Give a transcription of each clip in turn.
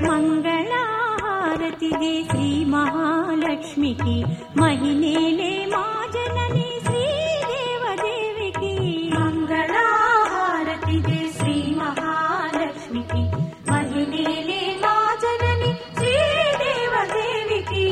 మంగళహారతిదే శ్రీ మహాలక్ష్మికి మహిళలే మా జనని శ్రీదేవదేవికి. మంగళహారతిదే శ్రీ మహాలక్ష్మికి మహిళలే మా జనని శ్రీదేవదేవికి.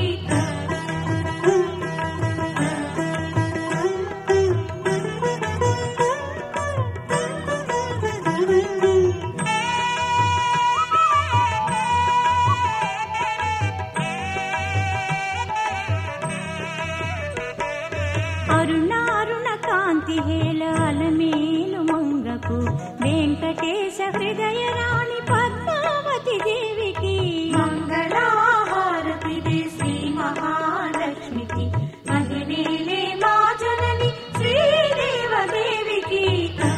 అరుణారుణ కాంతి హేళ అలమేలు మంగకు వెంకటేశ హృదయ రాణి పద్మావతి దేవికి. మంగళహారతిదే శ్రీ మహాలక్ష్మికి మహిళలే మా జనని శ్రీదేవదేవికి.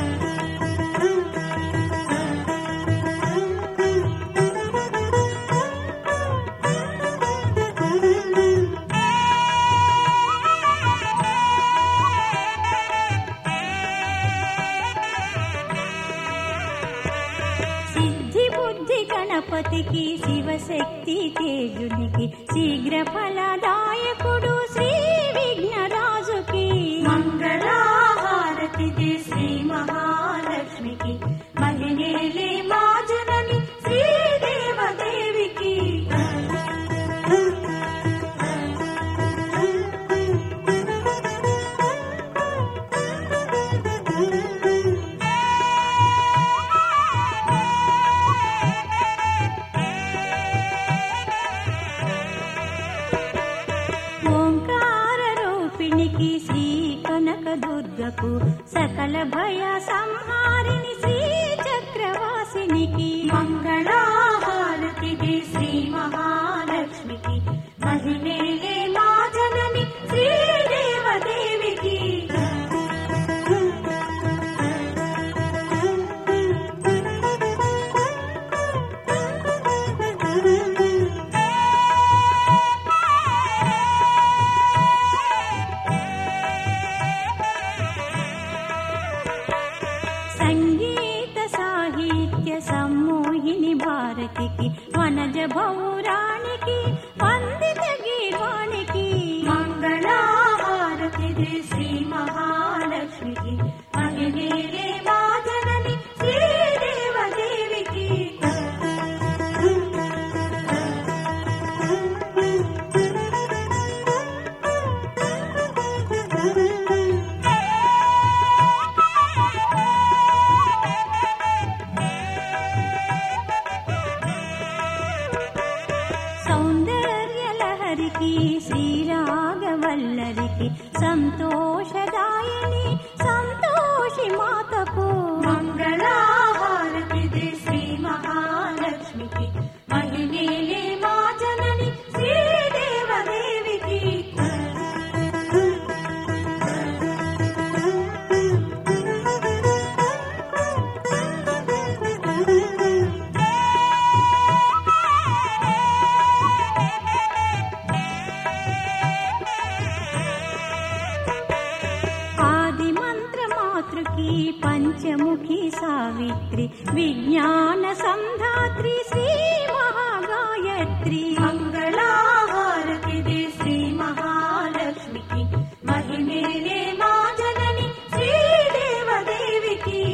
సిద్ధి బుద్ధి గణపతికి శివశక్తి తేజునికి శీఘ్ర ఫలదాయకుడు శ్రీ విఘ్నరాజుకి. మంగళహారతిదే శ్రీ మహాలక్ష్మికి మహిళలే మా జనని శ్రీదేవదేవికి. ఓంకార రూపిణికి శ్రీ కనక దుర్గకు సకల భయ సంహారిణి శ్రీ చక్రవాసినికి. మంగళహారతిదే శ్రీ మహాలక్ష్మికి మహిళలే మా జనని శ్రీదేవదేవికి. సంగీత సాహిత్య సమ్మోహిని భారతికి వనజ భౌరానికి వందిత గీర్వాణికి. మంగళహారతిదే శ్రీ మహాలక్ష్మికి మహిళలే మా జనని శ్రీదేవదేవికి. సౌందర్యలహరికి శ్రీరాగవల్లరికి సంతోషదాయిని సంతోషి మాతకు. మంగళహారతిదే శ్రీ మహాలక్ష్మికి మహిళలే మా జనని శ్రీదేవదేవికి. ఆది మంత్ర మాతృకి పంచముఖి సావిత్రి విజ్ఞాన సంధాత్రి శ్రీ మహాగాయత్రి. మంగళహారతిదే శ్రీ మహాలక్ష్మికి మహిళలే మా జనని శ్రీదేవదేవికి.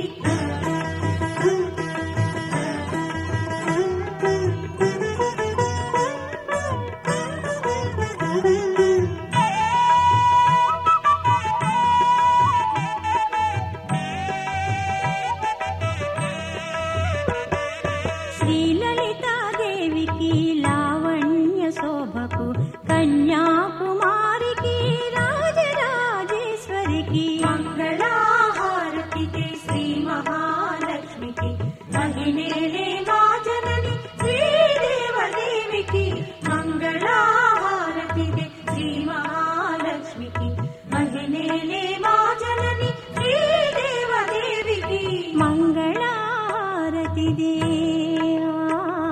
శ్రీలలితాదేవికి లావణ్య శోభకు కన్యాకుమారికి రాజరాజేశ్వరికి. మంగళహారతిదే శ్రీ మహాలక్ష్మికి మహిళలే మా జనని శ్రీదేవదేవికి. మంగళహారతిదే శ్రీ మహాలక్ష్మికి మహిళలే మా జనని శ్రీదేవదేవికి. మంగళహారతిదే.